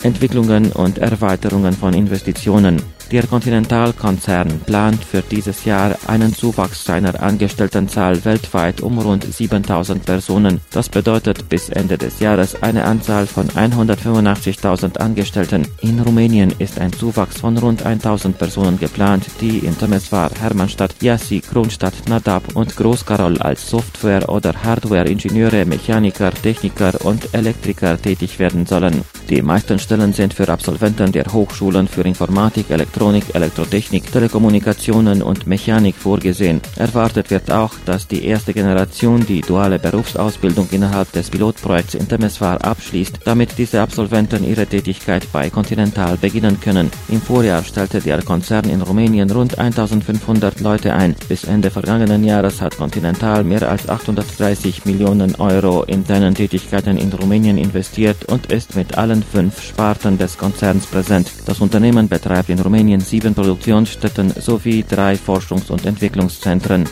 Entwicklungen und Erweiterungen von Investitionen. Der Continental-Konzern plant für dieses Jahr einen Zuwachs seiner Angestelltenzahl weltweit um rund 7.000 Personen. Das bedeutet bis Ende des Jahres eine Anzahl von 185.000 Angestellten. In Rumänien ist ein Zuwachs von rund 1.000 Personen geplant, die in Temeswar, Hermannstadt, Iași, Kronstadt, Nadab und Groß-Karol als Software- oder Hardware-Ingenieure, Mechaniker, Techniker und Elektriker tätig werden sollen. Die meisten Stellen sind für Absolventen der Hochschulen für Informatik, Elektronik, Elektrotechnik, Telekommunikationen und Mechanik vorgesehen. Erwartet wird auch, dass die erste Generation die duale Berufsausbildung innerhalb des Pilotprojekts in Temeswar abschließt, damit diese Absolventen ihre Tätigkeit bei Continental beginnen können. Im Vorjahr stellte der Konzern in Rumänien rund 1.500 Leute ein. Bis Ende vergangenen Jahres hat Continental mehr als 830 Millionen Euro in seinen Tätigkeiten in Rumänien investiert und ist mit allen 5 Sparten des Konzerns präsent. Das Unternehmen betreibt in Rumänien 7 Produktionsstätten sowie 3 Forschungs- und Entwicklungszentren.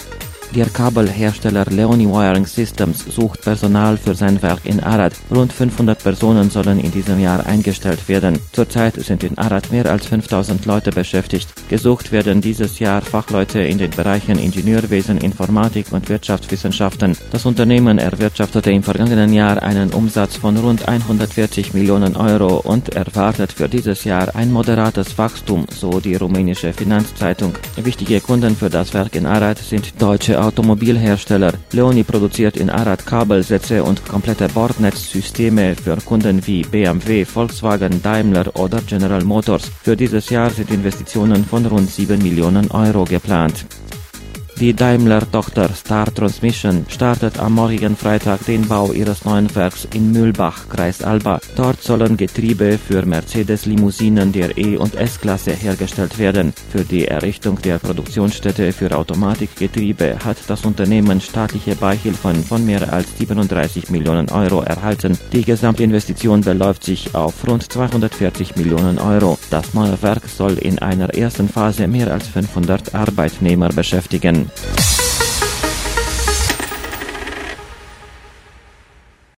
Der Kabelhersteller Leoni Wiring Systems sucht Personal für sein Werk in Arad. Rund 500 Personen sollen in diesem Jahr eingestellt werden. Zurzeit sind in Arad mehr als 5.000 Leute beschäftigt. Gesucht werden dieses Jahr Fachleute in den Bereichen Ingenieurwesen, Informatik und Wirtschaftswissenschaften. Das Unternehmen erwirtschaftete im vergangenen Jahr einen Umsatz von rund 140 Millionen Euro und erwartet für dieses Jahr ein moderates Wachstum, so die rumänische Finanzzeitung. Wichtige Kunden für das Werk in Arad sind deutsche Automobilhersteller. Leoni produziert in Arad Kabelsätze und komplette Bordnetzsysteme für Kunden wie BMW, Volkswagen, Daimler oder General Motors. Für dieses Jahr sind Investitionen von rund 7 Millionen Euro geplant. Die Daimler-Tochter Star Transmission startet am morgigen Freitag den Bau ihres neuen Werks in Mühlbach, Kreis Alba. Dort sollen Getriebe für Mercedes-Limousinen der E- und S-Klasse hergestellt werden. Für die Errichtung der Produktionsstätte für Automatikgetriebe hat das Unternehmen staatliche Beihilfen von mehr als 37 Millionen Euro erhalten. Die Gesamtinvestition beläuft sich auf rund 240 Millionen Euro. Das neue Werk soll in einer ersten Phase mehr als 500 Arbeitnehmer beschäftigen.